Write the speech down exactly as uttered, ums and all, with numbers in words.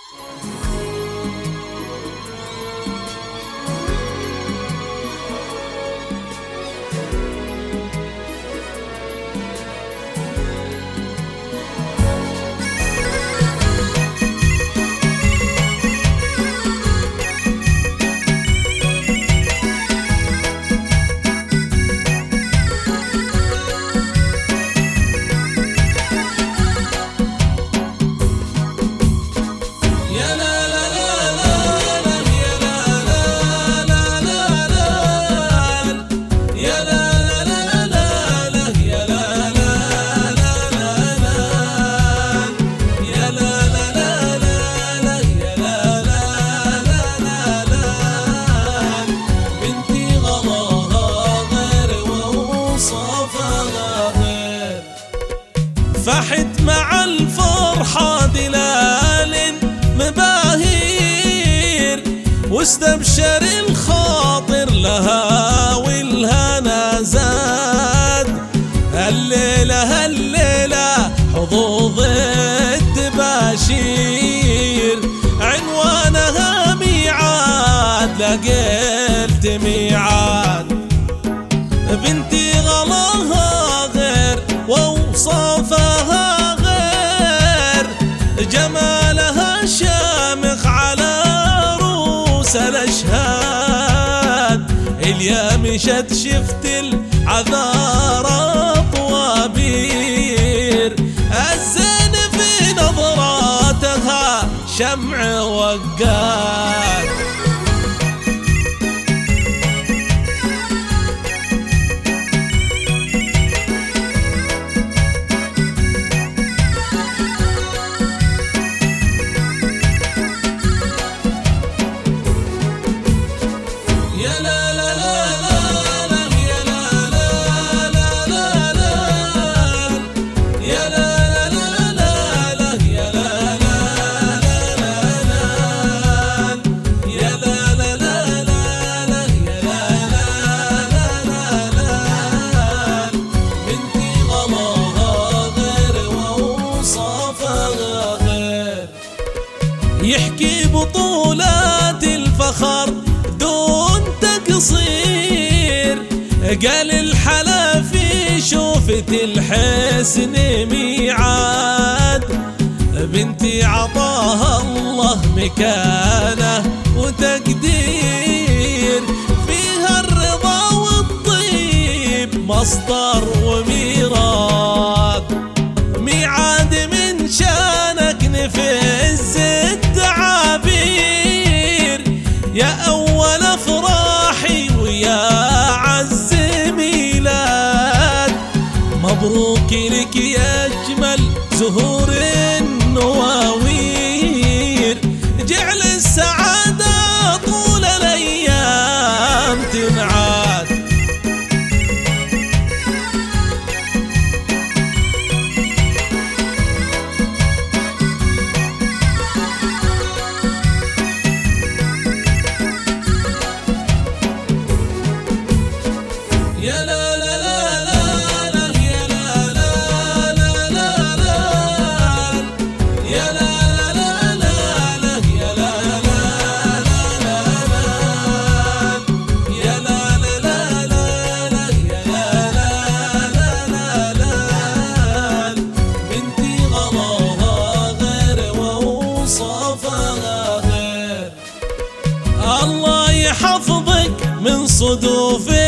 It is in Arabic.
فحت مع الفرحة دلال مباهير، واستبشر الخاطر لها والهنا زاد. هالليلة هالليلة حظوظ التباشير، عنوانها ميعاد لقيت ميعاد. بنتي غلاها غير ووصافها غير، جمالها شامخ على روس الأشهاد. اليا مشت شفت العذارى طوابير، الزين في نظراتها شمع وقاد. يحكي بطولات الفخر دون تقصير، قال الحلا في شوفة الحسن ميعاد. بنتي عطاها الله مكانة وتقدير، فيها الرضا والطيب مصدر وميراد. ميعاد من شانك نفز التعابير، يا أول أفراحي ويا عز ميلاد. مبروك لك يا أجمل زهور النواوير، جعل السعادة طول الأيام تنعاد. يا لا لا لا لا لا يا لا لا لا لا لا يا لا لا لا لا يا لا لا لا لا يا لا لا لا لا يا لا لا لا لا. بنتي غلاها غير ووصافها غير، الله يحفظك من صدوف